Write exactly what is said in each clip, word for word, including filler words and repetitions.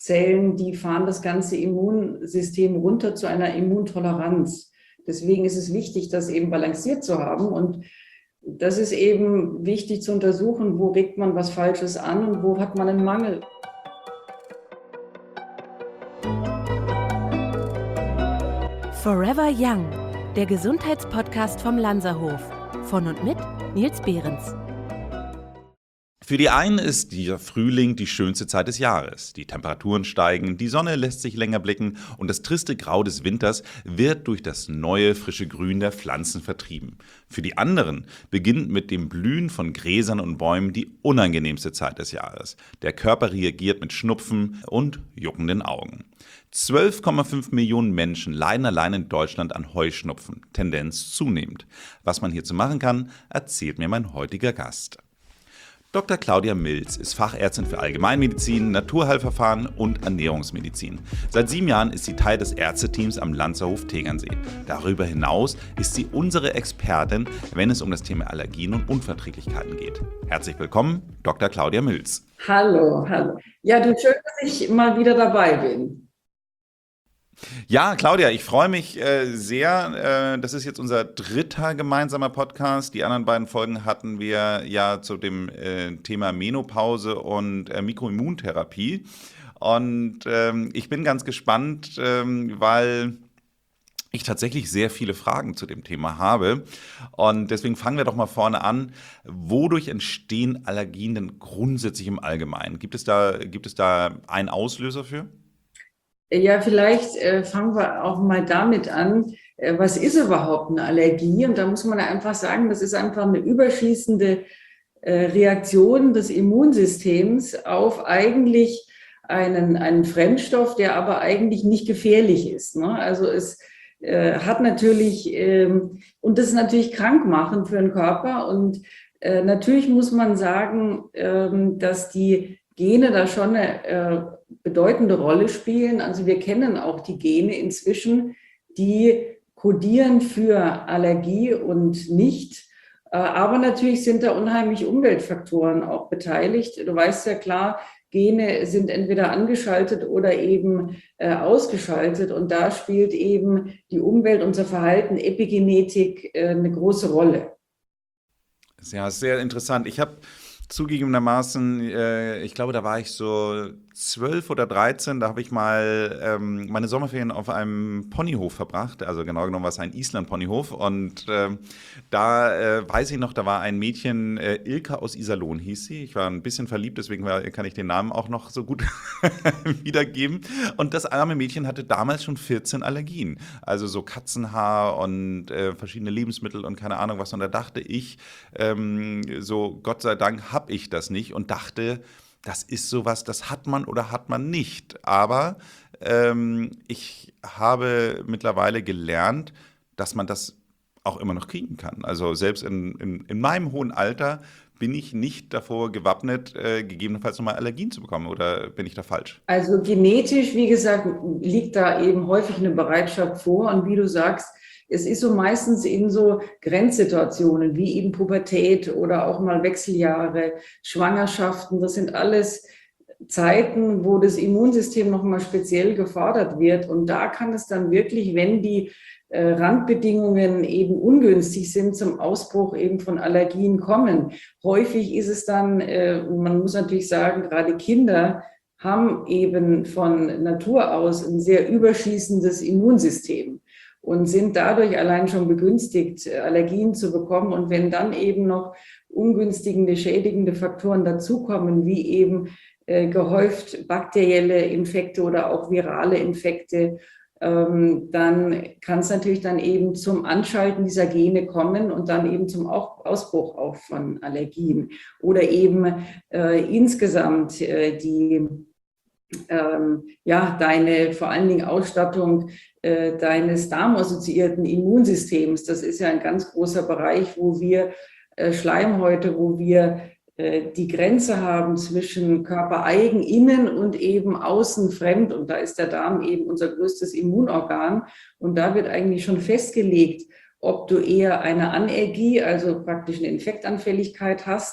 Zellen, die fahren das ganze Immunsystem runter zu einer Immuntoleranz. Deswegen ist es wichtig, das eben balanciert zu haben. Und das ist eben wichtig zu untersuchen, wo regt man was Falsches an und wo hat man einen Mangel. Forever Young, der Gesundheitspodcast vom Lanzerhof. Von und mit Nils Behrens. Für die einen ist dieser Frühling die schönste Zeit des Jahres. Die Temperaturen steigen, die Sonne lässt sich länger blicken und das triste Grau des Winters wird durch das neue, frische Grün der Pflanzen vertrieben. Für die anderen beginnt mit dem Blühen von Gräsern und Bäumen die unangenehmste Zeit des Jahres. Der Körper reagiert mit Schnupfen und juckenden Augen. zwölf Komma fünf Millionen Menschen leiden allein in Deutschland an Heuschnupfen, Tendenz zunehmend. Was man hierzu machen kann, erzählt mir mein heutiger Gast. Doktor Claudia Milz ist Fachärztin für Allgemeinmedizin, Naturheilverfahren und Ernährungsmedizin. Seit sieben Jahren ist sie Teil des Ärzteteams am Lanzerhof Tegernsee. Darüber hinaus ist sie unsere Expertin, wenn es um das Thema Allergien und Unverträglichkeiten geht. Herzlich willkommen, Doktor Claudia Milz. Hallo, hallo. Ja, du, schön, dass ich mal wieder dabei bin. Ja, Claudia, ich freue mich äh, sehr. Äh, das ist jetzt unser dritter gemeinsamer Podcast. Die anderen beiden Folgen hatten wir ja zu dem äh, Thema Menopause und äh, Mikroimmuntherapie. Und ähm, ich bin ganz gespannt, ähm, weil ich tatsächlich sehr viele Fragen zu dem Thema habe. Und deswegen fangen wir doch mal vorne an. Wodurch entstehen Allergien denn grundsätzlich im Allgemeinen? Gibt es da, gibt es da einen Auslöser für? Ja, vielleicht äh, fangen wir auch mal damit an, äh, was ist überhaupt eine Allergie? Und da muss man einfach sagen, das ist einfach eine überschießende äh, Reaktion des Immunsystems auf eigentlich einen, einen Fremdstoff, der aber eigentlich nicht gefährlich ist, ne? Also es äh, hat natürlich, ähm, und das ist natürlich krankmachend für den Körper. Und äh, natürlich muss man sagen, ähm, dass die Gene da schon eine äh, bedeutende Rolle spielen. Also wir kennen auch die Gene inzwischen, die kodieren für Allergie und nicht. Äh, aber natürlich sind da unheimlich Umweltfaktoren auch beteiligt. Du weißt ja klar, Gene sind entweder angeschaltet oder eben äh, ausgeschaltet. Und da spielt eben die Umwelt, unser Verhalten, Epigenetik äh, eine große Rolle. Ja, sehr interessant. Ich habe zugegebenermaßen, äh, ich glaube, da war ich so zwölf oder dreizehn, da habe ich mal ähm, meine Sommerferien auf einem Ponyhof verbracht, also genau genommen war es ein Island-Ponyhof und äh, da äh, weiß ich noch, da war ein Mädchen, äh, Ilka aus Iserlohn hieß sie, ich war ein bisschen verliebt, deswegen war, kann ich den Namen auch noch so gut wiedergeben und das arme Mädchen hatte damals schon vierzehn Allergien, also so Katzenhaar und äh, verschiedene Lebensmittel und keine Ahnung was und da dachte ich, ähm, so Gott sei Dank habe ich das nicht und dachte, das ist sowas, das hat man oder hat man nicht. Aber ähm, ich habe mittlerweile gelernt, dass man das auch immer noch kriegen kann. Also selbst in, in, in meinem hohen Alter bin ich nicht davor gewappnet, äh, gegebenenfalls nochmal Allergien zu bekommen. Oder bin ich da falsch? Also genetisch, wie gesagt, liegt da eben häufig eine Bereitschaft vor. Und wie du sagst, es ist so meistens in so Grenzsituationen wie eben Pubertät oder auch mal Wechseljahre, Schwangerschaften. Das sind alles Zeiten, wo das Immunsystem nochmal speziell gefordert wird. Und da kann es dann wirklich, wenn die äh, Randbedingungen eben ungünstig sind, zum Ausbruch eben von Allergien kommen. Häufig ist es dann, äh, man muss natürlich sagen, gerade Kinder haben eben von Natur aus ein sehr überschießendes Immunsystem und sind dadurch allein schon begünstigt, Allergien zu bekommen. Und wenn dann eben noch ungünstigende, schädigende Faktoren dazukommen, wie eben äh, gehäuft bakterielle Infekte oder auch virale Infekte, ähm, dann kann es natürlich dann eben zum Anschalten dieser Gene kommen und dann eben zum Ausbruch auch von Allergien. Oder eben äh, insgesamt äh, die Ähm, ja, deine vor allen Dingen Ausstattung äh, deines darmassoziierten Immunsystems. Das ist ja ein ganz großer Bereich, wo wir äh, Schleimhäute, wo wir äh, die Grenze haben zwischen körpereigen, innen und eben außen fremd. Und da ist der Darm eben unser größtes Immunorgan. Und da wird eigentlich schon festgelegt, ob du eher eine Anergie, also praktisch eine Infektanfälligkeit hast,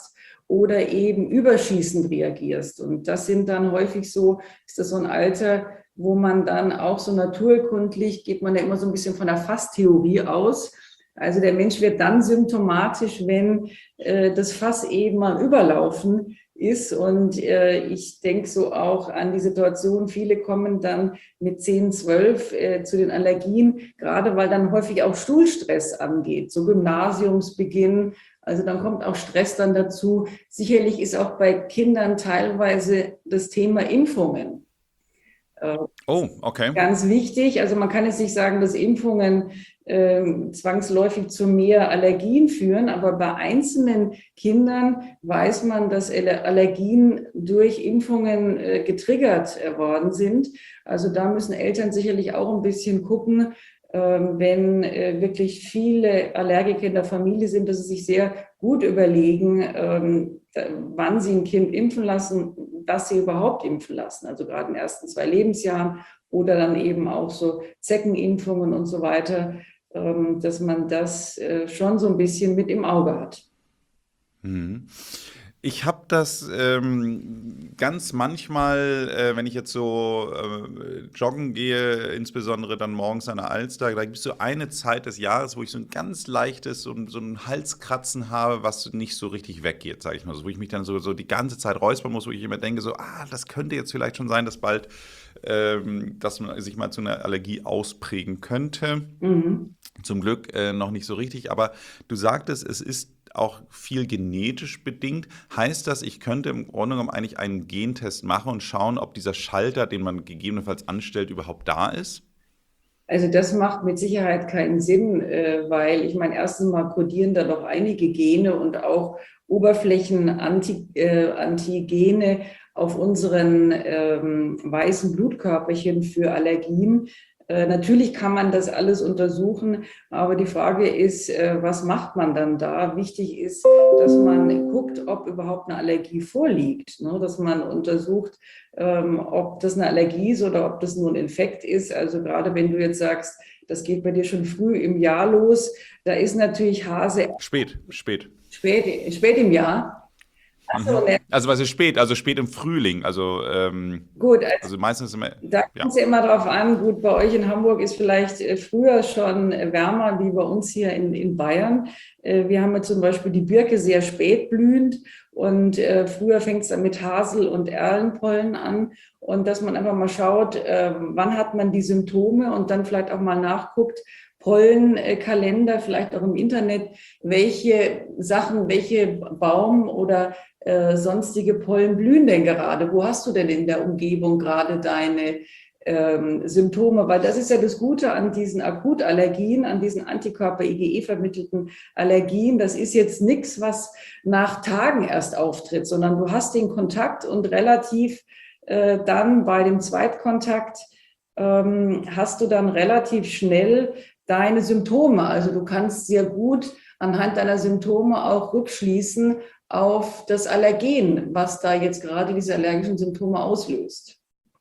oder eben überschießend reagierst. Und das sind dann häufig so, ist das so ein Alter, wo man dann auch so naturkundlich, geht man ja immer so ein bisschen von der Fasstheorie aus. Also der Mensch wird dann symptomatisch, wenn äh, das Fass eben mal überlaufen ist. Und äh, ich denke so auch an die Situation, viele kommen dann mit zehn, zwölf äh, zu den Allergien, gerade weil dann häufig auch Schulstress angeht, so Gymnasiumsbeginn. Also dann kommt auch Stress dann dazu. Sicherlich ist auch bei Kindern teilweise das Thema Impfungen. Oh, okay. Ganz wichtig. Also man kann jetzt nicht sagen, dass Impfungen äh, zwangsläufig zu mehr Allergien führen, aber bei einzelnen Kindern weiß man, dass Allergien durch Impfungen äh, getriggert worden sind. Also da müssen Eltern sicherlich auch ein bisschen gucken, äh, wenn äh, wirklich viele Allergiker in der Familie sind, dass sie sich sehr gut überlegen, äh, wann sie ein Kind impfen lassen, dass sie überhaupt impfen lassen, also gerade in den ersten zwei Lebensjahren oder dann eben auch so Zeckenimpfungen und so weiter, dass man das schon so ein bisschen mit im Auge hat. Mhm. Ich habe das ähm, ganz manchmal, äh, wenn ich jetzt so äh, joggen gehe, insbesondere dann morgens an der Alster, da gibt es so eine Zeit des Jahres, wo ich so ein ganz leichtes, so, so ein Halskratzen habe, was nicht so richtig weggeht, sage ich mal so, wo ich mich dann so, so die ganze Zeit räuspern muss, wo ich immer denke, so, ah, das könnte jetzt vielleicht schon sein, dass bald, ähm, dass man sich mal zu einer Allergie ausprägen könnte. Mhm. Zum Glück äh, noch nicht so richtig, aber du sagtest, es ist auch viel genetisch bedingt. Heißt das, ich könnte im Grunde genommen eigentlich einen Gentest machen und schauen, ob dieser Schalter, den man gegebenenfalls anstellt, überhaupt da ist? Also das macht mit Sicherheit keinen Sinn, weil ich meine, erstens mal kodieren da doch einige Gene und auch Oberflächenantigene auf unseren ähm, weißen Blutkörperchen für Allergien. Natürlich kann man das alles untersuchen, aber die Frage ist, was macht man dann da? Wichtig ist, dass man guckt, ob überhaupt eine Allergie vorliegt, ne? Dass man untersucht, ob das eine Allergie ist oder ob das nur ein Infekt ist. Also gerade wenn du jetzt sagst, das geht bei dir schon früh im Jahr los, da ist natürlich Hase... Spät, spät. Spät, spät im Jahr. So, ne? Also was ist spät? Also spät im Frühling. Also, ähm, gut, also, also meistens immer. Da kommt es ja immer darauf an, gut, bei euch in Hamburg ist vielleicht früher schon wärmer wie bei uns hier in, in Bayern. Wir haben ja zum Beispiel die Birke sehr spät blühend und äh, früher fängt es dann mit Hasel- und Erlenpollen an. Und dass man einfach mal schaut, äh, wann hat man die Symptome und dann vielleicht auch mal nachguckt, Pollenkalender, vielleicht auch im Internet, welche Sachen, welche Baum- oder äh, sonstige Pollen blühen denn gerade? Wo hast du denn in der Umgebung gerade deine ähm, Symptome? Weil das ist ja das Gute an diesen Akutallergien, an diesen Antikörper-I G E-vermittelten Allergien. Das ist jetzt nichts, was nach Tagen erst auftritt, sondern du hast den Kontakt und relativ äh, dann bei dem Zweitkontakt ähm, hast du dann relativ schnell deine Symptome. Also du kannst sehr gut anhand deiner Symptome auch rückschließen auf das Allergen, was da jetzt gerade diese allergischen Symptome auslöst.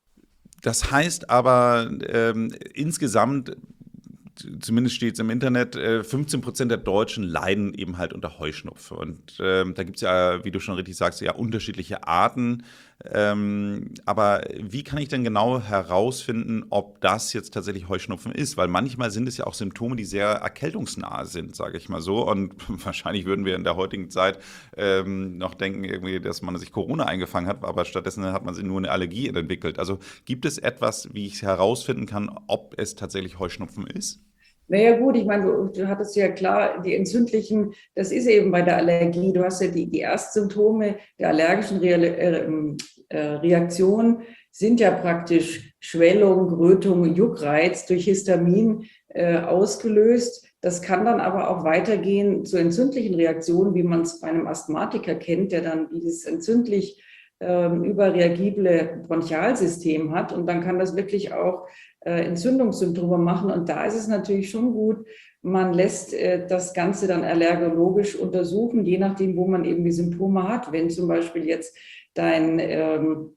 Das heißt aber ähm, insgesamt, zumindest steht es im Internet, fünfzehn Prozent der Deutschen leiden eben halt unter Heuschnupfen. Und ähm, da gibt es ja, wie du schon richtig sagst, ja unterschiedliche Arten. Ähm, aber wie kann ich denn genau herausfinden, ob das jetzt tatsächlich Heuschnupfen ist? Weil manchmal sind es ja auch Symptome, die sehr erkältungsnah sind, sage ich mal so. Und wahrscheinlich würden wir in der heutigen Zeit ähm, noch denken, irgendwie, dass man sich Corona eingefangen hat, aber stattdessen hat man sich nur eine Allergie entwickelt. Also gibt es etwas, wie ich herausfinden kann, ob es tatsächlich Heuschnupfen ist? Naja gut, ich meine, du, du hattest ja klar, die entzündlichen, das ist eben bei der Allergie, du hast ja die, die Erstsymptome der allergischen Re äh, Reaktion sind ja praktisch Schwellung, Rötung, Juckreiz durch Histamin äh, ausgelöst. Das kann dann aber auch weitergehen zu entzündlichen Reaktionen, wie man es bei einem Asthmatiker kennt, der dann dieses entzündlich äh, überreagible Bronchialsystem hat und dann kann das wirklich auch Entzündungssymptome machen. Und da ist es natürlich schon gut, man lässt äh, das Ganze dann allergologisch untersuchen, je nachdem, wo man eben die Symptome hat. Wenn zum Beispiel jetzt dein ähm,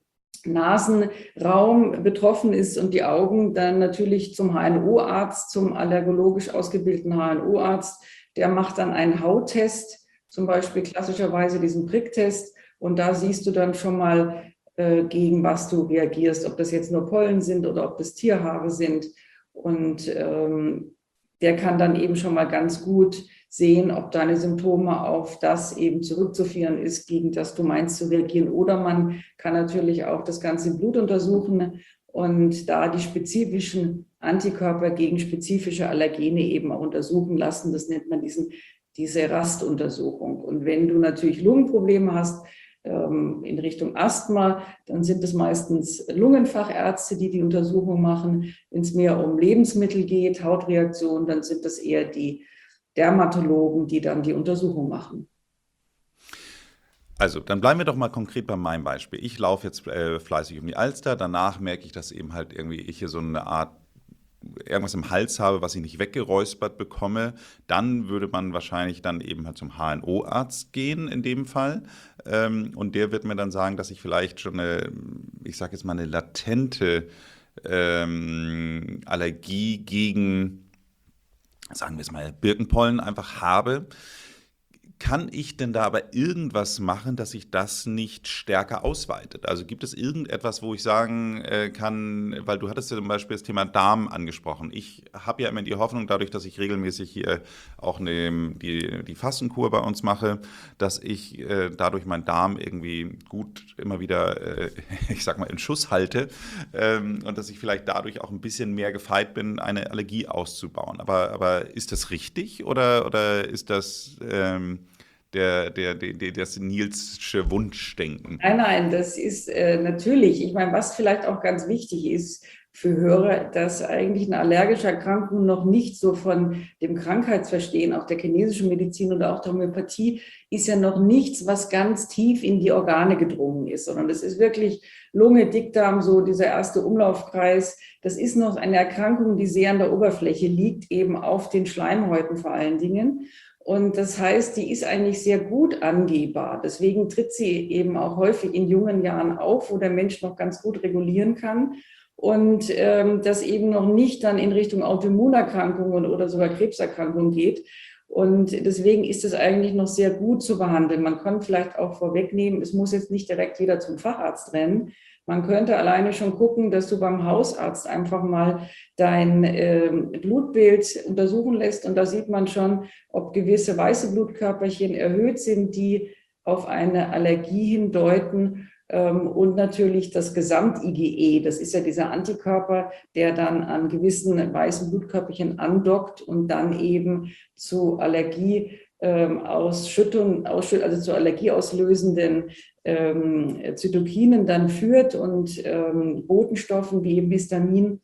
Nasenraum betroffen ist und die Augen, dann natürlich zum H N O-Arzt, zum allergologisch ausgebildeten H N O-Arzt. Der macht dann einen Hauttest zum Beispiel klassischerweise diesen Pricktest. Und da siehst du dann schon mal, äh, gegen was du reagierst, ob das jetzt nur Pollen sind oder ob das Tierhaare sind. Und ähm, der kann dann eben schon mal ganz gut sehen, ob deine Symptome auf das eben zurückzuführen ist, gegen das du meinst zu reagieren. Oder man kann natürlich auch das ganze im Blut untersuchen und da die spezifischen Antikörper gegen spezifische Allergene eben auch untersuchen lassen. Das nennt man diesen, diese Rastuntersuchung. Und wenn du natürlich Lungenprobleme hast, in Richtung Asthma, dann sind es meistens Lungenfachärzte, die die Untersuchung machen. Wenn es mehr um Lebensmittel geht, Hautreaktionen, dann sind das eher die Dermatologen, die dann die Untersuchung machen. Also, dann bleiben wir doch mal konkret bei meinem Beispiel. Ich laufe jetzt äh, fleißig um die Alster, danach merke ich, dass eben halt irgendwie ich hier so eine Art irgendwas im Hals habe, was ich nicht weggeräuspert bekomme, dann würde man wahrscheinlich dann eben halt zum H N O-Arzt gehen in dem Fall. Ähm, und der wird mir dann sagen, dass ich vielleicht schon eine, ich sage jetzt mal eine latente ähm, Allergie gegen, sagen wir es mal, Birkenpollen einfach habe. Kann ich denn da aber irgendwas machen, dass sich das nicht stärker ausweitet? Also gibt es irgendetwas, wo ich sagen äh, kann, weil du hattest ja zum Beispiel das Thema Darm angesprochen. Ich habe ja immer die Hoffnung, dadurch, dass ich regelmäßig hier auch eine, die, die Fastenkur bei uns mache, dass ich äh, dadurch meinen Darm irgendwie gut immer wieder, äh, ich sag mal, in Schuss halte ähm, und dass ich vielleicht dadurch auch ein bisschen mehr gefeit bin, eine Allergie auszubauen. Aber, aber ist das richtig oder, oder ist das... Ähm, Der, der, der, das Nilsche Wunschdenken? Nein, nein, das ist äh, natürlich, ich meine, was vielleicht auch ganz wichtig ist für Hörer, dass eigentlich eine allergische Erkrankung noch nicht so von dem Krankheitsverstehen, auch der chinesischen Medizin oder auch der Homöopathie, ist ja noch nichts, was ganz tief in die Organe gedrungen ist, sondern das ist wirklich Lunge, Dickdarm, so dieser erste Umlaufkreis. Das ist noch eine Erkrankung, die sehr an der Oberfläche liegt, eben auf den Schleimhäuten vor allen Dingen. Und das heißt, die ist eigentlich sehr gut angehbar. Deswegen tritt sie eben auch häufig in jungen Jahren auf, wo der Mensch noch ganz gut regulieren kann. Und ähm, das eben noch nicht dann in Richtung Autoimmunerkrankungen oder sogar Krebserkrankungen geht. Und deswegen ist es eigentlich noch sehr gut zu behandeln. Man kann vielleicht auch vorwegnehmen, es muss jetzt nicht direkt jeder zum Facharzt rennen. Man könnte alleine schon gucken, dass du beim Hausarzt einfach mal dein äh, Blutbild untersuchen lässt. Und da sieht man schon, ob gewisse weiße Blutkörperchen erhöht sind, die auf eine Allergie hindeuten. Ähm, und natürlich das Gesamt-I G E, das ist ja dieser Antikörper, der dann an gewissen weißen Blutkörperchen andockt und dann eben zu Allergie ähm, Ausschüttung, ausschütt, also zu allergieauslösenden ähm, Zytokinen dann führt und ähm, Botenstoffen wie eben Histamin.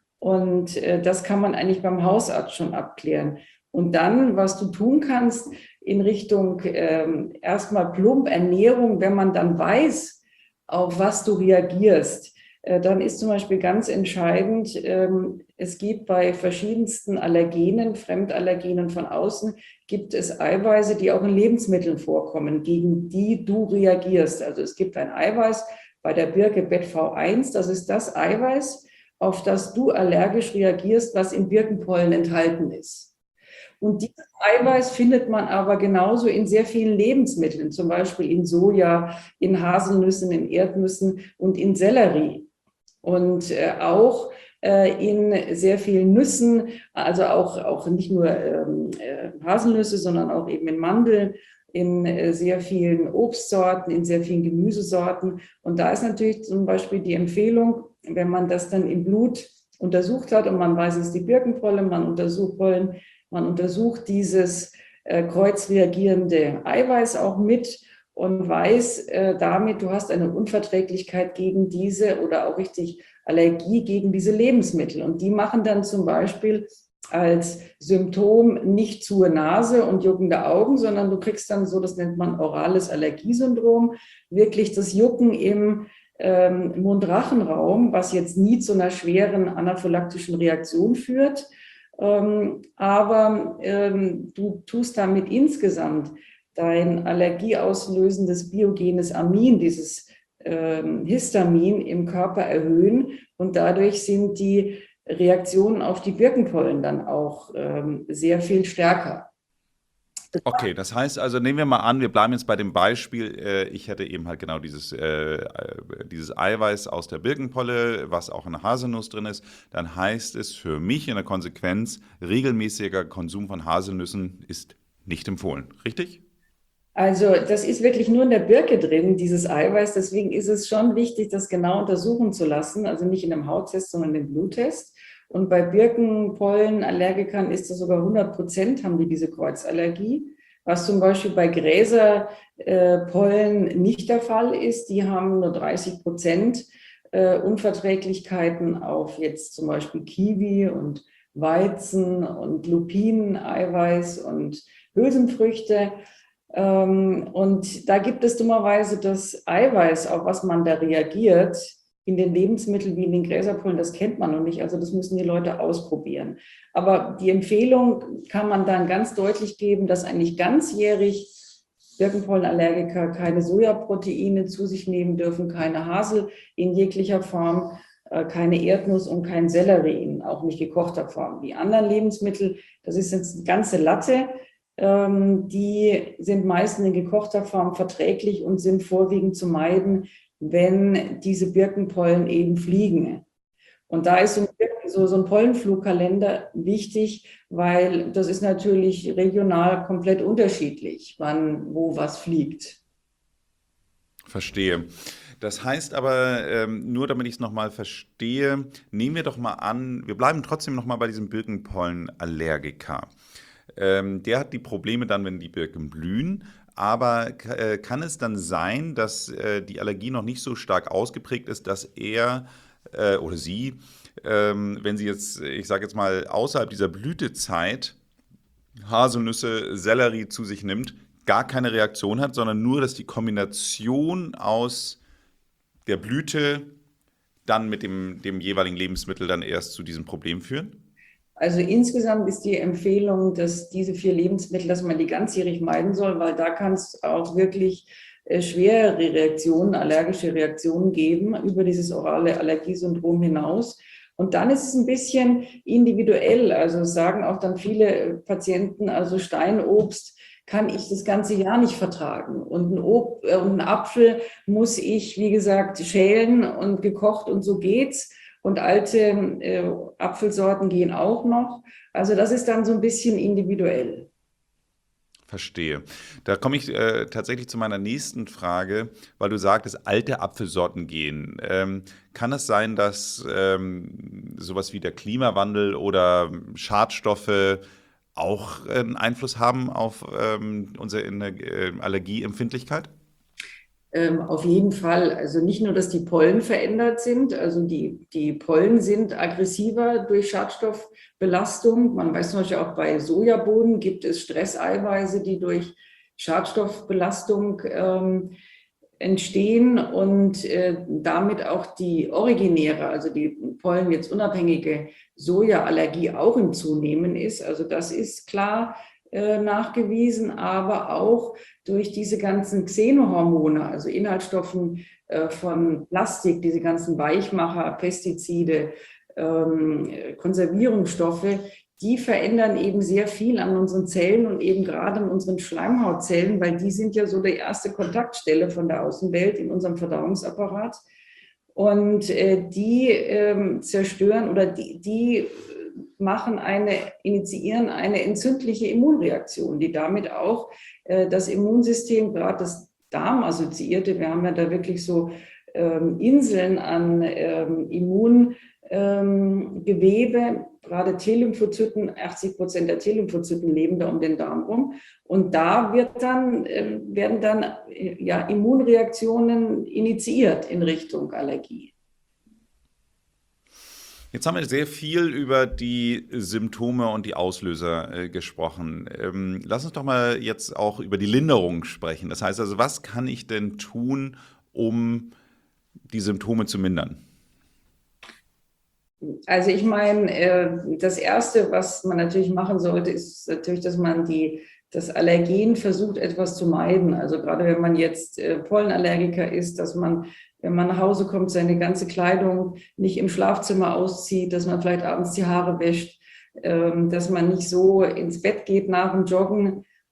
Und äh, das kann man eigentlich beim Hausarzt schon abklären. Und dann, was du tun kannst in Richtung ähm, erstmal plump Ernährung, wenn man dann weiß, auf was du reagierst, äh, dann ist zum Beispiel ganz entscheidend, ähm, es gibt bei verschiedensten Allergenen, Fremdallergenen von außen, gibt es Eiweiße, die auch in Lebensmitteln vorkommen, gegen die du reagierst. Also es gibt ein Eiweiß bei der Birke B E T V eins, das ist das Eiweiß, auf das du allergisch reagierst, was in Birkenpollen enthalten ist. Und dieses Eiweiß findet man aber genauso in sehr vielen Lebensmitteln, zum Beispiel in Soja, in Haselnüssen, in Erdnüssen und in Sellerie. Und äh, auch äh, in sehr vielen Nüssen, also auch, auch nicht nur ähm, äh, Haselnüsse, sondern auch eben in Mandeln, in äh, sehr vielen Obstsorten, in sehr vielen Gemüsesorten. Und da ist natürlich zum Beispiel die Empfehlung, wenn man das dann im Blut untersucht hat und man weiß, es ist die Birkenpollen, man untersucht Pollen, man untersucht dieses äh, kreuzreagierende Eiweiß auch mit und weiß äh, damit, du hast eine Unverträglichkeit gegen diese oder auch richtig Allergie gegen diese Lebensmittel. Und die machen dann zum Beispiel als Symptom nicht zur Nase und juckende Augen, sondern du kriegst dann so, das nennt man orales Allergiesyndrom, wirklich das Jucken im ähm, Mund-Rachen-Raum, was jetzt nie zu einer schweren anaphylaktischen Reaktion führt. Ähm, aber ähm, du tust damit insgesamt dein allergieauslösendes biogenes Amin, dieses ähm, Histamin im Körper erhöhen und dadurch sind die Reaktionen auf die Birkenpollen dann auch ähm, sehr viel stärker. Okay, das heißt also, nehmen wir mal an, wir bleiben jetzt bei dem Beispiel, äh, ich hätte eben halt genau dieses, äh, äh, dieses Eiweiß aus der Birkenpolle, was auch in der Haselnuss drin ist, dann heißt es für mich in der Konsequenz, regelmäßiger Konsum von Haselnüssen ist nicht empfohlen, richtig? Also das ist wirklich nur in der Birke drin, dieses Eiweiß. Deswegen ist es schon wichtig, das genau untersuchen zu lassen. Also nicht in einem Hauttest, sondern im Bluttest. Und bei Birkenpollenallergikern ist das sogar hundert Prozent haben die diese Kreuzallergie. Was zum Beispiel bei Gräserpollen nicht der Fall ist. Die haben nur dreißig Prozent Unverträglichkeiten auf jetzt zum Beispiel Kiwi und Weizen und Lupineneiweiß und Hülsenfrüchte. Und da gibt es dummerweise das Eiweiß, auf was man da reagiert, in den Lebensmitteln wie in den Gräserpollen, das kennt man noch nicht. Also das müssen die Leute ausprobieren. Aber die Empfehlung kann man dann ganz deutlich geben, dass eigentlich ganzjährig Birkenpollenallergiker keine Sojaproteine zu sich nehmen dürfen, keine Hasel in jeglicher Form, keine Erdnuss und kein Sellerie, auch nicht gekochter Form. Die anderen Lebensmittel, das ist jetzt eine ganze Latte, die sind meistens in gekochter Form verträglich und sind vorwiegend zu meiden, wenn diese Birkenpollen eben fliegen. Und da ist so ein, so, so ein Pollenflugkalender wichtig, weil das ist natürlich regional komplett unterschiedlich, wann, wo was fliegt. Verstehe. Das heißt aber, ähm, nur damit ich es nochmal verstehe, nehmen wir doch mal an, wir bleiben trotzdem nochmal bei diesem Birkenpollenallergiker. Ähm, der hat die Probleme dann, wenn die Birken blühen. Aber äh, kann es dann sein, dass äh, die Allergie noch nicht so stark ausgeprägt ist, dass er äh, oder sie, ähm, wenn sie jetzt, ich sage jetzt mal, außerhalb dieser Blütezeit Haselnüsse, Sellerie zu sich nimmt, gar keine Reaktion hat, sondern nur, dass die Kombination aus der Blüte dann mit dem, dem jeweiligen Lebensmittel dann erst zu diesem Problem führen? Also insgesamt ist die Empfehlung, dass diese vier Lebensmittel, dass man die ganzjährig meiden soll, weil da kann es auch wirklich äh, schwere Reaktionen, allergische Reaktionen geben über dieses orale Allergiesyndrom hinaus. Und dann ist es ein bisschen individuell. Also sagen auch dann viele Patienten, also Steinobst kann ich das ganze Jahr nicht vertragen. Und ein, Ob- äh, und ein Apfel muss ich, wie gesagt, schälen und gekocht und so geht's. Und alte äh, Apfelsorten gehen auch noch. Also das ist dann so ein bisschen individuell. Verstehe. Da komme ich äh, tatsächlich zu meiner nächsten Frage, weil du sagtest, alte Apfelsorten gehen. Ähm, kann es sein, dass ähm, sowas wie der Klimawandel oder Schadstoffe auch äh, einen Einfluss haben auf ähm, unsere äh, Allergieempfindlichkeit? Ähm, auf jeden Fall. Also nicht nur, dass die Pollen verändert sind, also die, die Pollen sind aggressiver durch Schadstoffbelastung. Man weiß zum Beispiel auch bei Sojabohnen gibt es Stresseiweiße, die durch Schadstoffbelastung ähm, entstehen und äh, damit auch die originäre, also die Pollen jetzt unabhängige Sojaallergie auch im Zunehmen ist. Also das ist klar äh, nachgewiesen, aber auch durch diese ganzen Xenohormone, also Inhaltsstoffen äh, von Plastik, diese ganzen Weichmacher, Pestizide, ähm, Konservierungsstoffe, die verändern eben sehr viel an unseren Zellen und eben gerade an unseren Schleimhautzellen, weil die sind ja so die erste Kontaktstelle von der Außenwelt in unserem Verdauungsapparat. Und äh, die äh, zerstören oder die, die machen eine, initiieren eine entzündliche Immunreaktion, die damit auch äh, das Immunsystem, gerade das Darmassoziierte, wir haben ja da wirklich so ähm, Inseln an ähm, Immun Ähm, Gewebe, gerade T-Lymphozyten, achtzig Prozent der T-Lymphozyten leben da um den Darm rum. Und da wird dann, äh, werden dann äh, ja, Immunreaktionen initiiert in Richtung Allergie. Jetzt haben wir sehr viel über die Symptome und die Auslöser äh, gesprochen. Ähm, lass uns doch mal jetzt auch über die Linderung sprechen. Das heißt also, was kann ich denn tun, um die Symptome zu mindern? Also ich meine, das Erste, was man natürlich machen sollte, ist natürlich, dass man die, das Allergen versucht, etwas zu meiden. Also gerade wenn man jetzt Pollenallergiker ist, dass man, wenn man nach Hause kommt, seine ganze Kleidung nicht im Schlafzimmer auszieht, dass man vielleicht abends die Haare wäscht, dass man nicht so ins Bett geht nach dem Joggen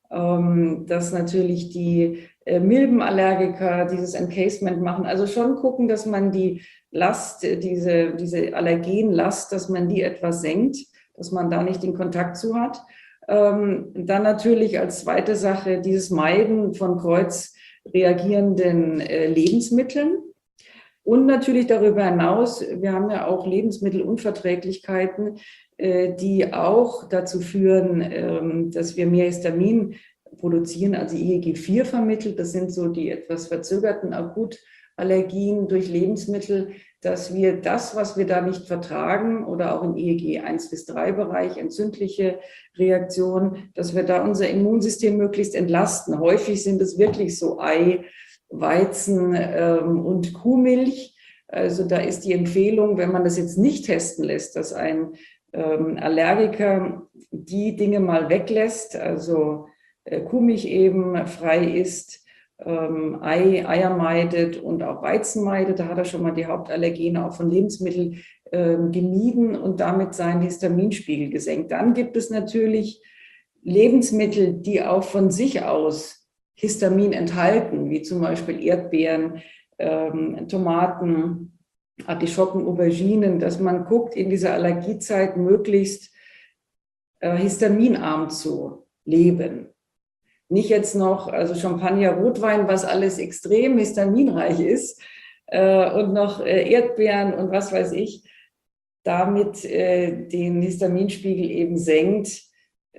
ähm, dass natürlich die äh, Milbenallergiker dieses Encasement machen. Also schon gucken, dass man die Last, diese, diese Allergenlast, dass man die etwas senkt, dass man da nicht den Kontakt zu hat. Ähm, dann natürlich als zweite Sache dieses Meiden von kreuzreagierenden äh, Lebensmitteln. Und natürlich darüber hinaus, wir haben ja auch Lebensmittelunverträglichkeiten, äh, die auch dazu führen, ähm, dass wir mehr Histamin produzieren, also I G G vier vermittelt. Das sind so die etwas verzögerten Akutallergien durch Lebensmittel, dass wir das, was wir da nicht vertragen oder auch im I G G eins bis drei Bereich, entzündliche Reaktionen, dass wir da unser Immunsystem möglichst entlasten. Häufig sind es wirklich so Ei, Weizen ähm, und Kuhmilch. Also da ist die Empfehlung, wenn man das jetzt nicht testen lässt, dass ein ähm, Allergiker die Dinge mal weglässt, also äh, Kuhmilch eben frei isst, ähm, Ei, Eier meidet und auch Weizen meidet. Da hat er schon mal die Hauptallergene auch von Lebensmitteln ähm, gemieden und damit seinen Histaminspiegel gesenkt. Dann gibt es natürlich Lebensmittel, die auch von sich aus Histamin enthalten, wie zum Beispiel Erdbeeren, ähm, Tomaten, Artischocken, Auberginen, dass man guckt, in dieser Allergiezeit möglichst äh, histaminarm zu leben. Nicht jetzt noch, also Champagner, Rotwein, was alles extrem histaminreich ist, äh, und noch äh, Erdbeeren und was weiß ich, damit äh, den Histaminspiegel eben senkt.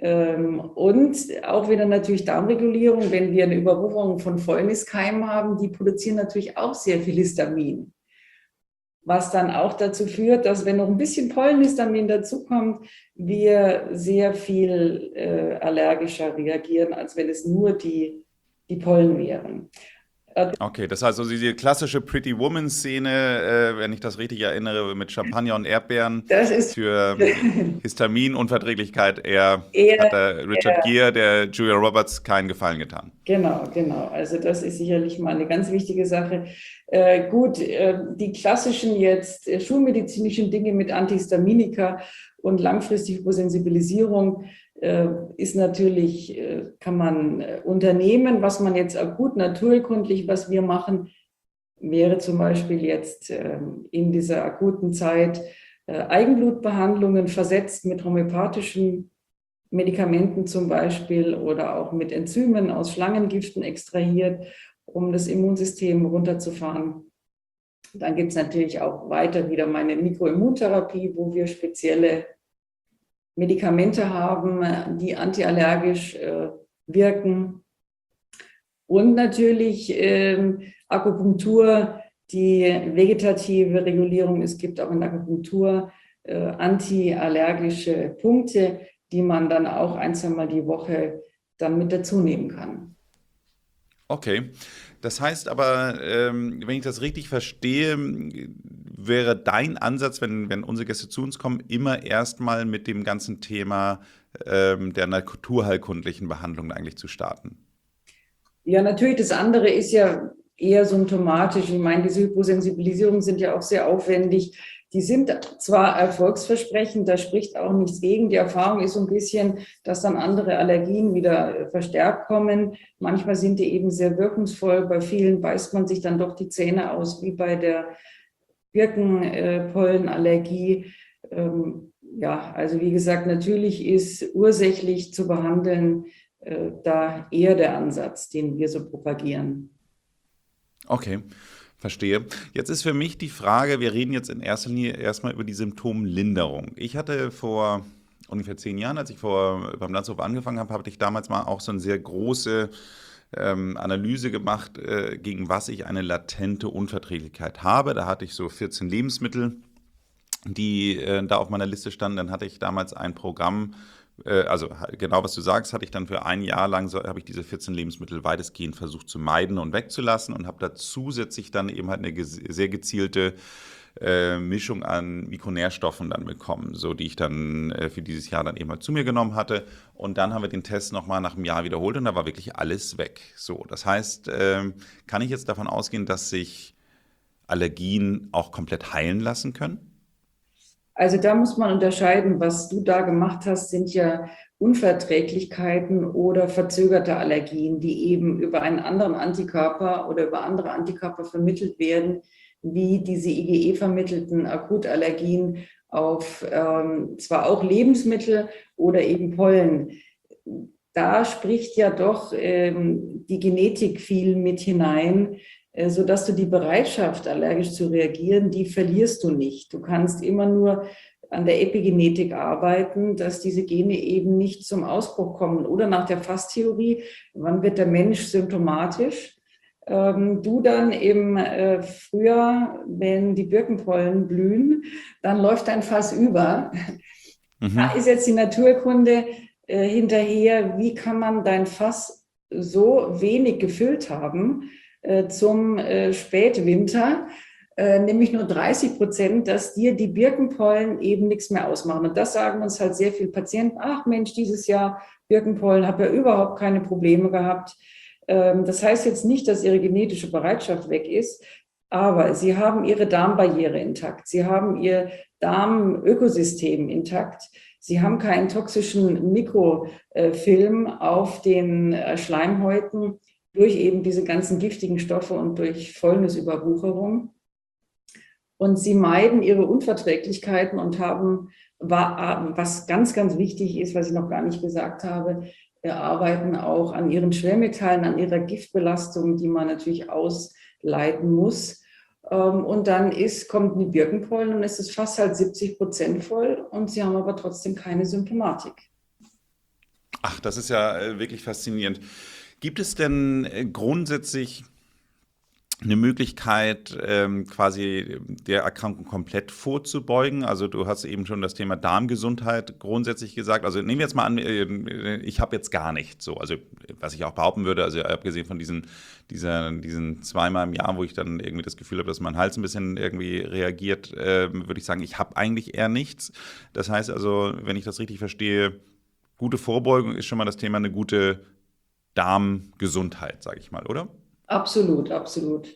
Und auch wieder natürlich Darmregulierung, wenn wir eine Überwucherung von Fäulniskeimen haben, die produzieren natürlich auch sehr viel Histamin. Was dann auch dazu führt, dass wenn noch ein bisschen Pollenhistamin dazukommt, wir sehr viel äh, allergischer reagieren, als wenn es nur die, die Pollen wären. Okay, das heißt also diese klassische Pretty Woman-Szene, äh, wenn ich das richtig erinnere, mit Champagner und Erdbeeren Das ist für Histaminunverträglichkeit, eher, eher, hat der Richard eher, Gere, der Julia Roberts, keinen Gefallen getan. Genau, genau. Also das ist sicherlich mal eine ganz wichtige Sache. Äh, gut, äh, die klassischen jetzt äh, schulmedizinischen Dinge mit Antihistaminika und langfristige Hyposensibilisierung äh, ist natürlich, äh, kann man äh, unternehmen. Was man jetzt akut naturkundlich, was wir machen, wäre zum Beispiel jetzt äh, in dieser akuten Zeit äh, Eigenblutbehandlungen versetzt mit homöopathischen Medikamenten zum Beispiel oder auch mit Enzymen aus Schlangengiften extrahiert, um das Immunsystem runterzufahren. Dann gibt es natürlich auch weiter wieder meine Mikroimmuntherapie, wo wir spezielle Medikamente haben, die antiallergisch äh, wirken. Und natürlich äh, Akupunktur, die vegetative Regulierung. Es gibt auch in der Akupunktur äh, antiallergische Punkte, die man dann auch ein, zweimal die Woche dann mit dazu nehmen kann. Okay, das heißt aber, ähm, wenn ich das richtig verstehe, wäre dein Ansatz, wenn, wenn unsere Gäste zu uns kommen, immer erstmal mit dem ganzen Thema ähm, der naturheilkundlichen Behandlung eigentlich zu starten? Ja, natürlich, das andere ist ja eher symptomatisch. Ich meine, diese Hyposensibilisierungen sind ja auch sehr aufwendig. Die sind zwar erfolgsversprechend, da spricht auch nichts gegen. Die Erfahrung ist so ein bisschen, dass dann andere Allergien wieder verstärkt kommen. Manchmal sind die eben sehr wirkungsvoll. Bei vielen beißt man sich dann doch die Zähne aus, wie bei der Birkenpollenallergie. Ähm, ja, also wie gesagt, natürlich ist ursächlich zu behandeln äh, da eher der Ansatz, den wir so propagieren. Okay. Verstehe. Jetzt ist für mich die Frage, wir reden jetzt in erster Linie erstmal über die Symptomlinderung. Ich hatte vor ungefähr zehn Jahren, als ich vor, beim Landshof angefangen habe, habe ich damals mal auch so eine sehr große ähm, Analyse gemacht, äh, gegen was ich eine latente Unverträglichkeit habe. Da hatte ich so vierzehn Lebensmittel, die äh, da auf meiner Liste standen. Dann hatte ich damals ein Programm, also genau, was du sagst, hatte ich dann für ein Jahr lang, so, habe ich diese vierzehn Lebensmittel weitestgehend versucht zu meiden und wegzulassen und habe da zusätzlich dann eben halt eine ge- sehr gezielte äh, Mischung an Mikronährstoffen dann bekommen, so die ich dann äh, für dieses Jahr dann eben halt zu mir genommen hatte. Und dann haben wir den Test nochmal nach einem Jahr wiederholt und da war wirklich alles weg. So, das heißt, äh, kann ich jetzt davon ausgehen, dass sich Allergien auch komplett heilen lassen können? Also da muss man unterscheiden, was du da gemacht hast, sind ja Unverträglichkeiten oder verzögerte Allergien, die eben über einen anderen Antikörper oder über andere Antikörper vermittelt werden, wie diese IgE-vermittelten Akutallergien auf ähm, zwar auch Lebensmittel oder eben Pollen. Da spricht ja doch ähm, die Genetik viel mit hinein, äh, sodass du die Bereitschaft, allergisch zu reagieren, die verlierst du nicht. Du kannst immer nur an der Epigenetik arbeiten, dass diese Gene eben nicht zum Ausbruch kommen. Oder nach der Fasstheorie, wann wird der Mensch symptomatisch? Ähm, du dann im äh, Frühjahr, wenn die Birkenpollen blühen, dann läuft dein Fass über. Mhm. Da ist jetzt die Naturkunde äh, hinterher, wie kann man dein Fass so wenig gefüllt haben äh, zum äh, Spätwinter, äh, nämlich nur dreißig Prozent, dass dir die Birkenpollen eben nichts mehr ausmachen. Und das sagen uns halt sehr viele Patienten, ach Mensch, dieses Jahr Birkenpollen, habe ja überhaupt keine Probleme gehabt. Ähm, das heißt jetzt nicht, dass ihre genetische Bereitschaft weg ist, aber sie haben ihre Darmbarriere intakt, sie haben ihr Darmökosystem intakt. Sie haben keinen toxischen Mikrofilm auf den Schleimhäuten durch eben diese ganzen giftigen Stoffe und durch Fäulnisüberwucherung. Und sie meiden ihre Unverträglichkeiten und haben, was ganz, ganz wichtig ist, was ich noch gar nicht gesagt habe, arbeiten auch an ihren Schwermetallen, an ihrer Giftbelastung, die man natürlich ausleiten muss. Und dann ist, kommt die Birkenpollen und es ist fast halt siebzig Prozent voll und sie haben aber trotzdem keine Symptomatik. Ach, das ist ja äh, wirklich faszinierend. Gibt es denn äh, grundsätzlich eine Möglichkeit, ähm, quasi der Erkrankung komplett vorzubeugen? Also du hast eben schon das Thema Darmgesundheit grundsätzlich gesagt. Also nehmen wir jetzt mal an, äh, ich habe jetzt gar nichts so. Also was ich auch behaupten würde, also abgesehen von diesen, dieser, diesen zweimal im Jahr, wo ich dann irgendwie das Gefühl habe, dass mein Hals ein bisschen irgendwie reagiert, äh, würde ich sagen, ich habe eigentlich eher nichts. Das heißt also, wenn ich das richtig verstehe, gute Vorbeugung ist schon mal das Thema eine gute Darmgesundheit, sage ich mal, oder? Absolut, absolut.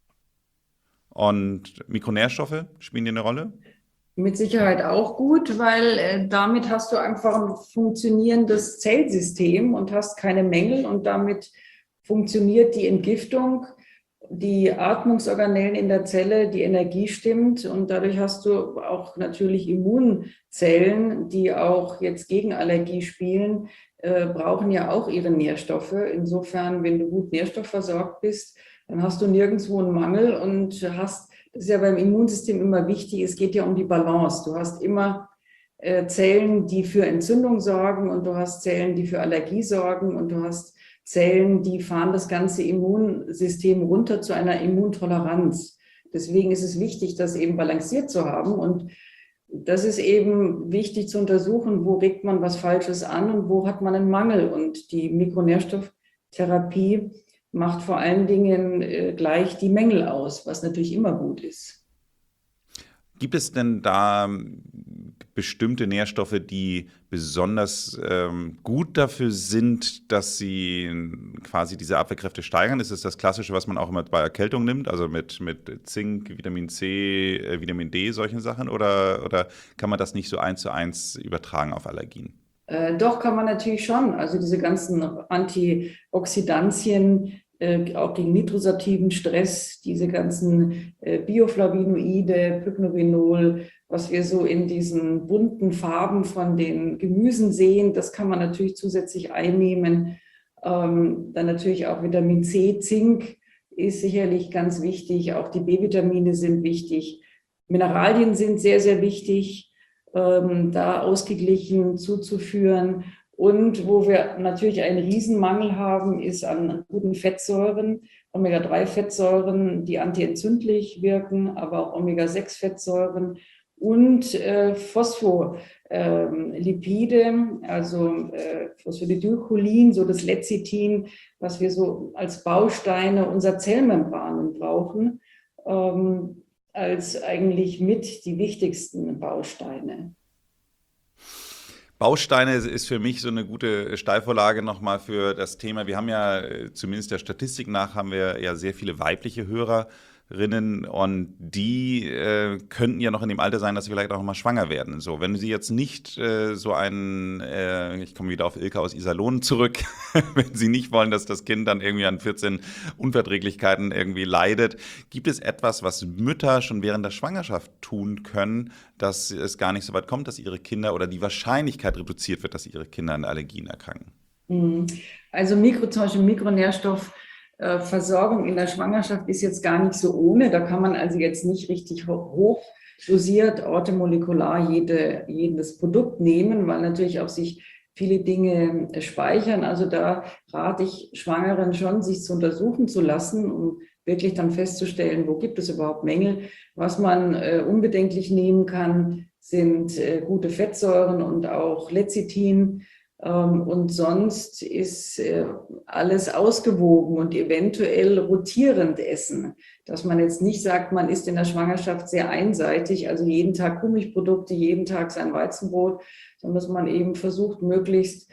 Und Mikronährstoffe spielen die eine Rolle? Mit Sicherheit auch gut, weil äh, damit hast du einfach ein funktionierendes Zellsystem und hast keine Mängel und damit funktioniert die Entgiftung, die Atmungsorganellen in der Zelle, die Energie stimmt und dadurch hast du auch natürlich Immunzellen, die auch jetzt gegen Allergie spielen, äh, brauchen ja auch ihre Nährstoffe. Insofern, wenn du gut nährstoffversorgt bist, dann hast du nirgendwo einen Mangel und hast, das ist ja beim Immunsystem immer wichtig, es geht ja um die Balance. Du hast immer äh, Zellen, die für Entzündung sorgen und du hast Zellen, die für Allergie sorgen und du hast Zellen, die fahren das ganze Immunsystem runter zu einer Immuntoleranz. Deswegen ist es wichtig, das eben balanciert zu haben und das ist eben wichtig zu untersuchen, wo regt man was Falsches an und wo hat man einen Mangel. Und die Mikronährstofftherapie macht vor allen Dingen äh, gleich die Mängel aus, was natürlich immer gut ist. Gibt es denn da bestimmte Nährstoffe, die besonders ähm, gut dafür sind, dass sie quasi diese Abwehrkräfte steigern? Ist es das Klassische, was man auch immer bei Erkältung nimmt, also mit, mit Zink, Vitamin C, äh, Vitamin D, solchen Sachen? Oder, oder kann man das nicht so eins zu eins übertragen auf Allergien? Äh, doch, kann man natürlich schon. Also diese ganzen Antioxidantien, äh, auch gegen nitrosativen Stress, diese ganzen äh, Bioflavonoide, Pycnobenol, was wir so in diesen bunten Farben von den Gemüsen sehen, das kann man natürlich zusätzlich einnehmen. Ähm, dann natürlich auch Vitamin C, Zink ist sicherlich ganz wichtig. Auch die B-Vitamine sind wichtig. Mineralien sind sehr, sehr wichtig, ähm, da ausgeglichen zuzuführen. Und wo wir natürlich einen Riesenmangel haben, ist an guten Fettsäuren, Omega drei Fettsäuren, die antientzündlich wirken, aber auch Omega sechs Fettsäuren und äh, Phospholipide, ähm, also äh, Phosphatidylcholin, so das Lecithin, was wir so als Bausteine unserer Zellmembranen brauchen, ähm, als eigentlich mit die wichtigsten Bausteine. Bausteine ist für mich so eine gute Steilvorlage nochmal für das Thema. Wir haben ja, zumindest der Statistik nach, haben wir ja sehr viele weibliche Hörer und die äh, könnten ja noch in dem Alter sein, dass sie vielleicht auch mal schwanger werden. So, wenn sie jetzt nicht äh, so einen, äh, ich komme wieder auf Ilka aus Iserlohn zurück, wenn sie nicht wollen, dass das Kind dann irgendwie an vierzehn Unverträglichkeiten irgendwie leidet, gibt es etwas, was Mütter schon während der Schwangerschaft tun können, dass es gar nicht so weit kommt, dass ihre Kinder oder die Wahrscheinlichkeit reduziert wird, dass ihre Kinder an Allergien erkranken? Also Mikro, zum Beispiel Mikronährstoff Äh, Versorgung in der Schwangerschaft ist jetzt gar nicht so ohne. Da kann man also jetzt nicht richtig hoch dosiert, orthomolekular jede, jedes Produkt nehmen, weil natürlich auch sich viele Dinge speichern. Also da rate ich Schwangeren schon, sich zu untersuchen zu lassen, um wirklich dann festzustellen, wo gibt es überhaupt Mängel. Was man äh, unbedenklich nehmen kann, sind äh, gute Fettsäuren und auch Lecithin. Und sonst ist alles ausgewogen und eventuell rotierend essen. Dass man jetzt nicht sagt, man isst in der Schwangerschaft sehr einseitig, also jeden Tag Kuhmilchprodukte, jeden Tag sein Weizenbrot, sondern dass man eben versucht, möglichst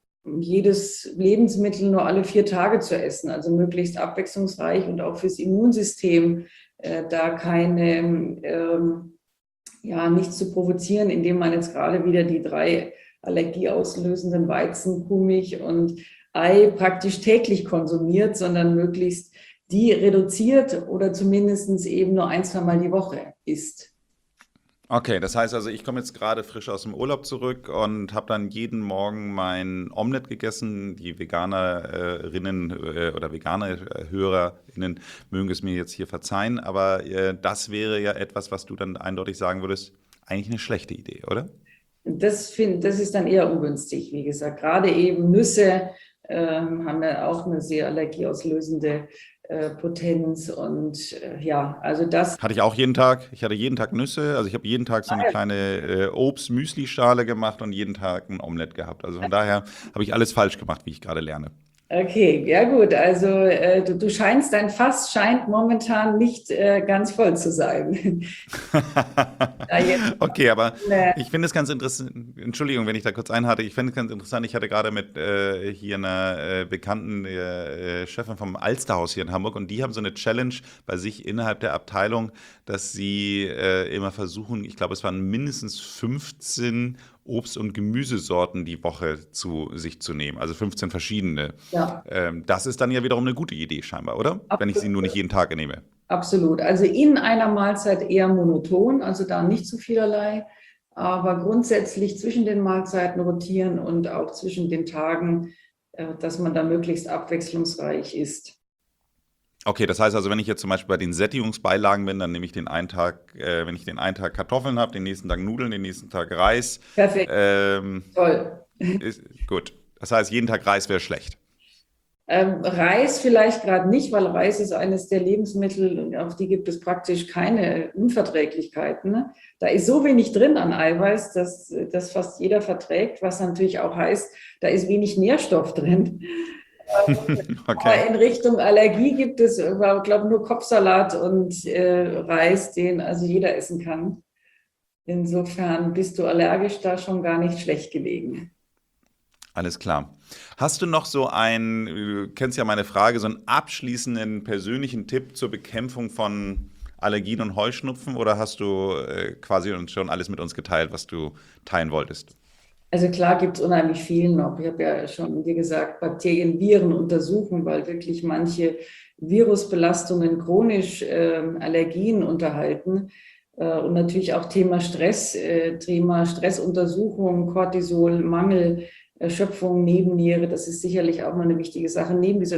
jedes Lebensmittel nur alle vier Tage zu essen, also möglichst abwechslungsreich und auch fürs Immunsystem äh, da keine, ähm, ja, nichts zu provozieren, indem man jetzt gerade wieder die drei allergieauslösenden Weizen, Kuhmilch und Ei praktisch täglich konsumiert, sondern möglichst die reduziert oder zumindest eben nur ein, zwei Mal die Woche isst. Okay, das heißt also, ich komme jetzt gerade frisch aus dem Urlaub zurück und habe dann jeden Morgen mein Omelett gegessen. Die Veganerinnen äh, oder vegane HörerInnen mögen es mir jetzt hier verzeihen, aber äh, das wäre ja etwas, was du dann eindeutig sagen würdest, eigentlich eine schlechte Idee, oder? Das, find, das ist dann eher ungünstig, wie gesagt. Gerade eben Nüsse ähm, haben ja auch eine sehr allergieauslösende äh, Potenz. Und äh, ja, also das. Hatte ich auch jeden Tag. Ich hatte jeden Tag Nüsse. Also ich habe jeden Tag so eine Ah, ja. kleine äh, Obst-Müsli-Schale gemacht und jeden Tag ein Omelett gehabt. Also von daher habe ich alles falsch gemacht, wie ich gerade lerne. Okay, ja gut. Also äh, du, du scheinst, dein Fass scheint momentan nicht äh, ganz voll zu sein. Okay, aber ich finde es ganz interessant, Entschuldigung, wenn ich da kurz einhake, ich finde es ganz interessant, ich hatte gerade mit äh, hier einer äh, bekannten äh, Chefin vom Alsterhaus hier in Hamburg und die haben so eine Challenge bei sich innerhalb der Abteilung, dass sie äh, immer versuchen, ich glaube es waren mindestens fünfzehn Obst- und Gemüsesorten die Woche zu sich zu nehmen, also fünfzehn verschiedene. Ja. Ähm, das ist dann ja wiederum eine gute Idee scheinbar, oder? Absolut. Wenn ich sie nur nicht jeden Tag nehme. Absolut. Also in einer Mahlzeit eher monoton, also da nicht zu vielerlei, aber grundsätzlich zwischen den Mahlzeiten rotieren und auch zwischen den Tagen, dass man da möglichst abwechslungsreich isst. Okay, das heißt also, wenn ich jetzt zum Beispiel bei den Sättigungsbeilagen bin, dann nehme ich den einen Tag, äh, wenn ich den einen Tag Kartoffeln habe, den nächsten Tag Nudeln, den nächsten Tag Reis. Perfekt. Ähm, Toll. ist, gut. Das heißt, jeden Tag Reis wäre schlecht. Ähm, Reis vielleicht gerade nicht, weil Reis ist eines der Lebensmittel, auf die gibt es praktisch keine Unverträglichkeiten. Ne? Da ist so wenig drin an Eiweiß, dass das fast jeder verträgt, was natürlich auch heißt, da ist wenig Nährstoff drin. Okay. Aber in Richtung Allergie gibt es, ich glaube, nur Kopfsalat und äh, Reis, den also jeder essen kann. Insofern bist du allergisch da schon gar nicht schlecht gelegen. Alles klar. Hast du noch so einen, du kennst ja meine Frage, so einen abschließenden persönlichen Tipp zur Bekämpfung von Allergien und Heuschnupfen oder hast du äh, quasi uns schon alles mit uns geteilt, was du teilen wolltest? Also klar gibt es unheimlich viel noch. Ich habe ja schon, wie gesagt, Bakterien, Viren untersuchen, weil wirklich manche Virusbelastungen chronisch äh, Allergien unterhalten. Äh, und natürlich auch Thema Stress, äh, Thema Stressuntersuchung, Cortisol, Mangel, Erschöpfung, Nebenniere, das ist sicherlich auch noch eine wichtige Sache, neben dieser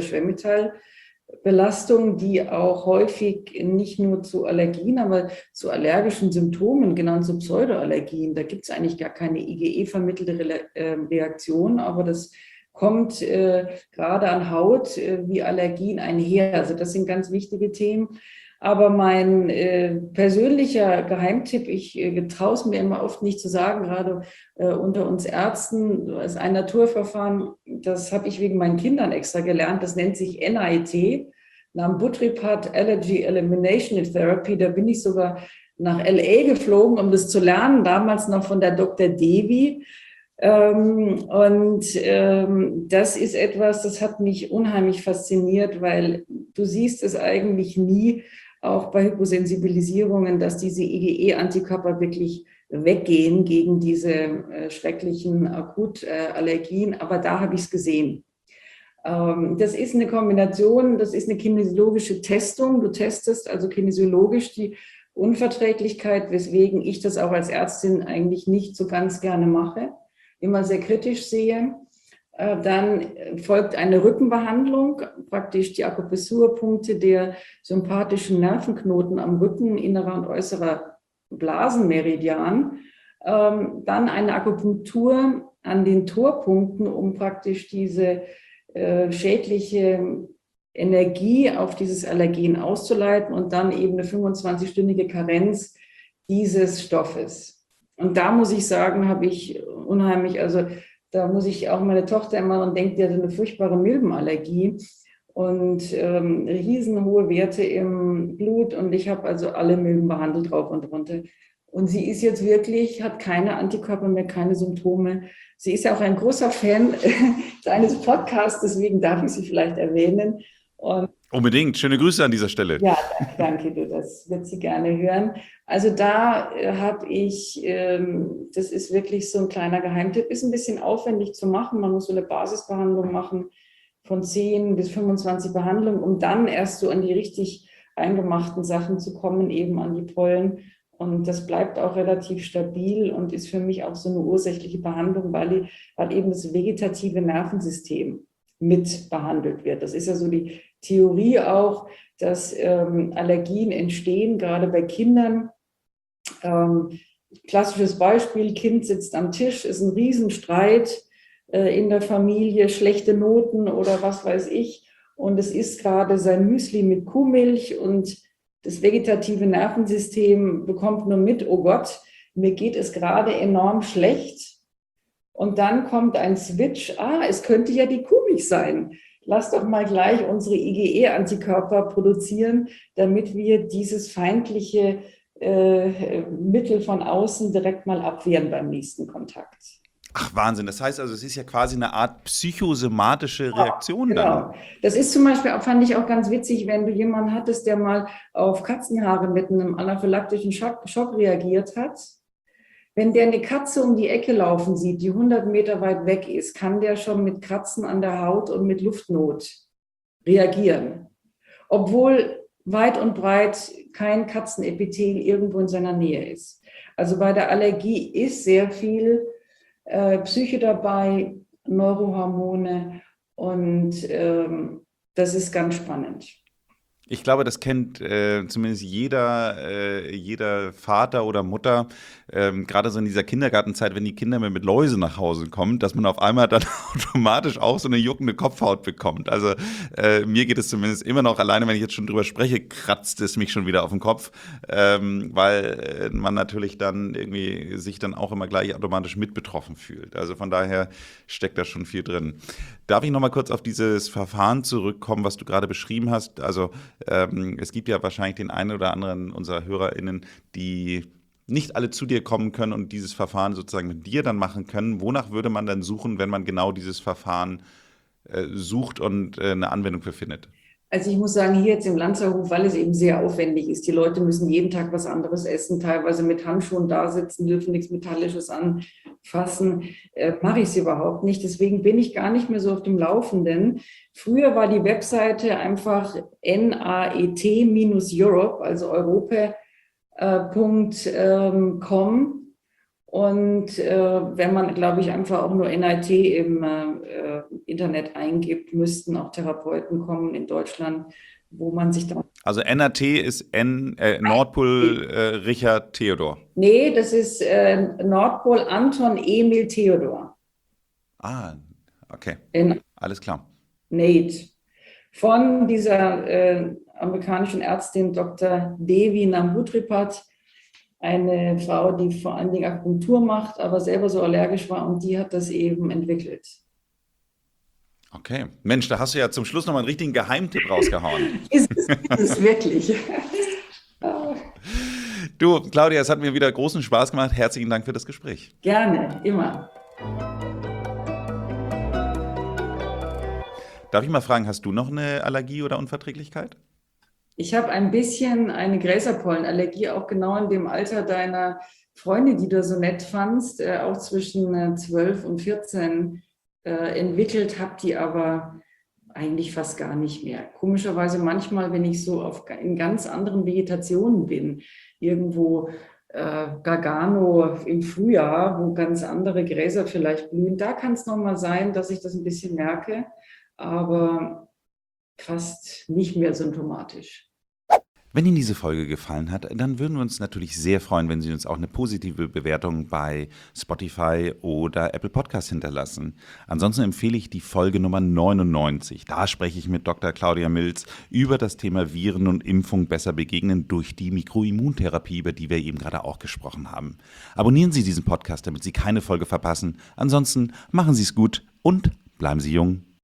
Schwermetallbelastung, die auch häufig nicht nur zu Allergien, aber zu allergischen Symptomen, genannt zu Pseudoallergien, da gibt es eigentlich gar keine I G E-vermittelte Re- äh, Reaktion, aber das kommt äh, gerade an Haut äh, wie Allergien einher. Also das sind ganz wichtige Themen. Aber mein äh, persönlicher Geheimtipp, ich äh, traue es mir immer oft nicht zu sagen, gerade äh, unter uns Ärzten, das ist ein Naturverfahren, das habe ich wegen meinen Kindern extra gelernt, das nennt sich N I T, Non-Butyripat Allergy Elimination Therapy. Da bin ich sogar nach L A geflogen, um das zu lernen, damals noch von der Doktor Devi. Ähm, und ähm, das ist etwas, das hat mich unheimlich fasziniert, weil du siehst es eigentlich nie, auch bei Hyposensibilisierungen, dass diese IgE-Antikörper wirklich weggehen gegen diese äh, schrecklichen Akutallergien. Aber da habe ich es gesehen. Ähm, das ist eine Kombination, das ist eine kinesiologische Testung. Du testest also kinesiologisch die Unverträglichkeit, weswegen ich das auch als Ärztin eigentlich nicht so ganz gerne mache, immer sehr kritisch sehe. Dann folgt eine Rückenbehandlung, praktisch die Akupressurpunkte der sympathischen Nervenknoten am Rücken, innerer und äußerer Blasenmeridian. Dann eine Akupunktur an den Torpunkten, um praktisch diese schädliche Energie auf dieses Allergen auszuleiten und dann eben eine fünfundzwanzig-stündige Karenz dieses Stoffes. Und da muss ich sagen, habe ich unheimlich, also da muss ich auch meine Tochter immer und denkt, die hat eine furchtbare Milbenallergie und ähm, riesenhohe Werte im Blut und ich habe also alle Milben behandelt drauf und runter. Und sie ist jetzt wirklich, hat keine Antikörper mehr, keine Symptome. Sie ist ja auch ein großer Fan deines Podcasts, deswegen darf ich sie vielleicht erwähnen. Und unbedingt. Schöne Grüße an dieser Stelle. ja, danke, du, das wird sie gerne hören. Also da äh, habe ich, ähm, das ist wirklich so ein kleiner Geheimtipp, ist ein bisschen aufwendig zu machen. Man muss so eine Basisbehandlung machen von zehn bis fünfundzwanzig Behandlungen, um dann erst so an die richtig eingemachten Sachen zu kommen, eben an die Pollen. Und das bleibt auch relativ stabil und ist für mich auch so eine ursächliche Behandlung, weil, die, weil eben das vegetative Nervensystem mit behandelt wird. Das ist ja so die Theorie auch, dass ähm, Allergien entstehen, gerade bei Kindern. Ähm, klassisches Beispiel, Kind sitzt am Tisch, ist ein Riesenstreit äh, in der Familie, schlechte Noten oder was weiß ich. Und es isst gerade sein Müsli mit Kuhmilch und das vegetative Nervensystem bekommt nur mit, oh Gott, mir geht es gerade enorm schlecht. Und dann kommt ein Switch, ah, es könnte ja die Kuhmilch sein. Lass doch mal gleich unsere IgE-Antikörper produzieren, damit wir dieses feindliche äh, Mittel von außen direkt mal abwehren beim nächsten Kontakt. Ach, Wahnsinn. Das heißt also, es ist ja quasi eine Art psychosomatische Reaktion dann. Genau. Das ist zum Beispiel, fand ich auch ganz witzig, wenn du jemanden hattest, der mal auf Katzenhaare mit einem anaphylaktischen Schock, Schock reagiert hat. Wenn der eine Katze um die Ecke laufen sieht, die hundert Meter weit weg ist, kann der schon mit Kratzen an der Haut und mit Luftnot reagieren. Obwohl weit und breit kein Katzenepithel irgendwo in seiner Nähe ist. Also bei der Allergie ist sehr viel äh, Psyche dabei, Neurohormone und ähm, das ist ganz spannend. Ich glaube, das kennt äh, zumindest jeder, äh, jeder Vater oder Mutter, ähm, gerade so in dieser Kindergartenzeit, wenn die Kinder mit Läuse nach Hause kommen, dass man auf einmal dann automatisch auch so eine juckende Kopfhaut bekommt. Also äh, mir geht es zumindest immer noch, alleine wenn ich jetzt schon drüber spreche, kratzt es mich schon wieder auf den Kopf, ähm, weil äh, man natürlich dann irgendwie sich dann auch immer gleich automatisch mit betroffen fühlt. Also von daher steckt da schon viel drin. Darf ich noch mal kurz auf dieses Verfahren zurückkommen, was du gerade beschrieben hast? Also ähm, es gibt ja wahrscheinlich den einen oder anderen unserer HörerInnen, die nicht alle zu dir kommen können und dieses Verfahren sozusagen mit dir dann machen können. Wonach würde man dann suchen, wenn man genau dieses Verfahren äh, sucht und äh, eine Anwendung für findet? Also ich muss sagen, hier jetzt im Lanzerhof, weil es eben sehr aufwendig ist, die Leute müssen jeden Tag was anderes essen, teilweise mit Handschuhen da sitzen, dürfen nichts Metallisches anfassen, äh, mache ich es überhaupt nicht. Deswegen bin ich gar nicht mehr so auf dem Laufenden. Früher war die Webseite einfach N A E T-Europe, also Europa Punkt com. Und äh, wenn man, glaube ich, einfach auch nur N A T im äh, Internet eingibt, müssten auch Therapeuten kommen in Deutschland, wo man sich dann... Also N A T ist N, äh, Nordpol äh, Richard Theodor. Nee, das ist äh, Nordpol Anton Emil Theodor. Ah, okay. In Alles klar. Nate. Von dieser äh, amerikanischen Ärztin Doktor Devi Nambootripad, eine Frau, die vor allen Dingen Akupunktur macht, aber selber so allergisch war und die hat das eben entwickelt. Okay. Mensch, da hast du ja zum Schluss nochmal einen richtigen Geheimtipp rausgehauen. Ist es, ist es wirklich. Du, Claudia, es hat mir wieder großen Spaß gemacht. Herzlichen Dank für das Gespräch. Gerne, immer. Darf ich mal fragen, hast du noch eine Allergie oder Unverträglichkeit? Ich habe ein bisschen eine Gräserpollenallergie, auch genau in dem Alter deiner Freunde, die du so nett fandst, äh, auch zwischen äh, zwölf und vierzehn äh, entwickelt, habe die aber eigentlich fast gar nicht mehr. Komischerweise manchmal, wenn ich so auf, in ganz anderen Vegetationen bin, irgendwo äh, Gargano im Frühjahr, wo ganz andere Gräser vielleicht blühen, da kann es nochmal sein, dass ich das ein bisschen merke, aber fast nicht mehr symptomatisch. Wenn Ihnen diese Folge gefallen hat, dann würden wir uns natürlich sehr freuen, wenn Sie uns auch eine positive Bewertung bei Spotify oder Apple Podcast hinterlassen. Ansonsten empfehle ich die Folge Nummer neunundneunzig. Da spreche ich mit Doktor Claudia Milz über das Thema Viren und Impfung besser begegnen durch die Mikroimmuntherapie, über die wir eben gerade auch gesprochen haben. Abonnieren Sie diesen Podcast, damit Sie keine Folge verpassen. Ansonsten machen Sie es gut und bleiben Sie jung.